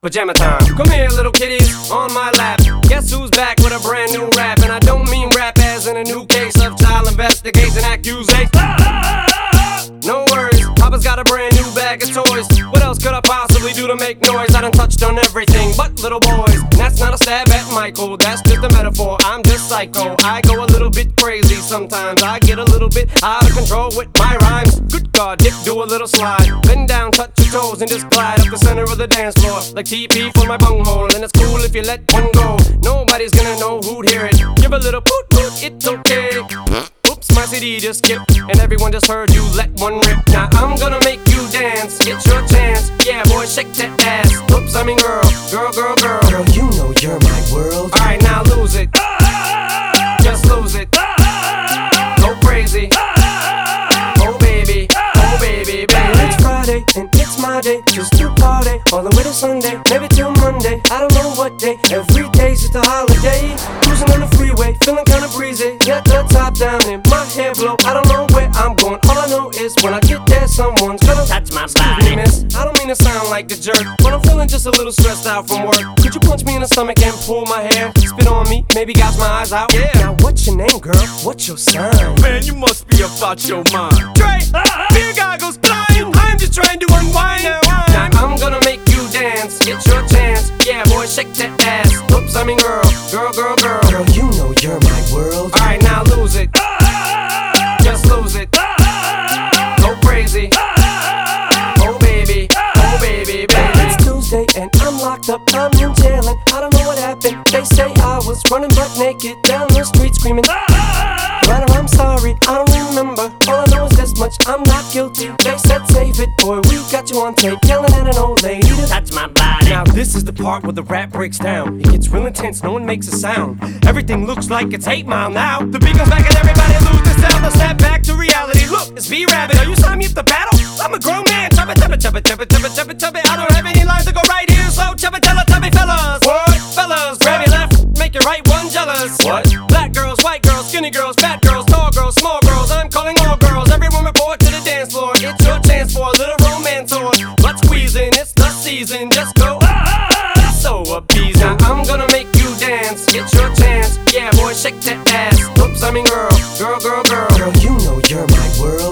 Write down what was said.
Pajama time. Come here, little kitties, on my lap. Guess who's back with a brand new rap? And I don't mean rap as in a new case of child investigation accusation. No worries, Papa's got a brand new bag of toys. What else could I possibly do to make noise? I done touched on everything but little boys. And that's not a stab at Michael, that's just a metaphor. I'm just psycho, I go a little bit crazy sometimes. I get a little bit out of control with my rhymes. Good God, Dick, do a little slide. Bend down, touch your toes, and just glide up the center of the dance floor like TP for my bunghole. And it's cool if you let one go. Nobody's gonna know who'd hear it. Give a little poot poot, it's okay. Oops, my CD just skipped, and everyone just heard you let one rip. Now I'm gonna make you dance, it's your chance. Yeah, boy, shake that ass. Oops, I mean girl, girl, girl, girl. Girl, you know you're my world. Alright, now lose it. Just lose it. Go crazy. Oh baby, baby. It's Friday, and it's my day. Just to party, all the way to Sunday. Maybe till Monday, I don't know what day. Every day's just a holiday. Cruising on the freeway, feeling kinda breezy. Got the top down and my hair blow. I don't know where I'm going, all I know is when I get there, someone's gonna touch my Excuse body. me, miss, I don't mean to sound like a jerk, but I'm feeling just a little stressed out from work. Could you punch me in the stomach and pull my hair? Spit on me, maybe gouge my eyes out. Yeah. Now what's your name, girl? What's your sign? Man, you must be about your mind. Dre, beer goggles blind. I'm just trying to unwind. Now I'm gonna make you dance, it's your chance. Yeah, boy, shake that ass. Oops, I mean girl, girl, girl, girl. Girl, you know you're my world. Alright, now lose it. Just lose it. Go crazy. Oh baby, baby. It's Tuesday and I'm locked up, I'm in jail and I don't know what happened. They say I was running butt naked down the street screaming. But I'm sorry, I don't remember. All I know is this much, I'm not guilty. They said save it, boy, we got you on tape yelling at an old lady to Touch my body. Now this is the part where the rap breaks down. It gets real intense, no one makes a sound. Everything looks like it's 8 Mile now. The beat goes back and everybody lose the sound. Let's snap back to reality. Look, it's V-Rabbit. Are you signing me up to battle? I'm a grown man. Chubba, chubba, chubba, chubba, chubba, chubba, chubba. I don't have any lines to go right here, so chubba, tubby, fellas. What? Fellas, grab your left, make your right one jealous. What? Black girls, white girls, skinny girls, fat girls, tall girls, small girls. I'm calling all girls. Everyone report to the dance floor. It's your chance for a little romance or butt squeezing. It's the season. Just go. So appeasing. Now I'm gonna make you dance. It's your chance. Yeah, boy, shake that ass. Oops, I mean girl, girl, girl, girl. Girl, you know you're my world.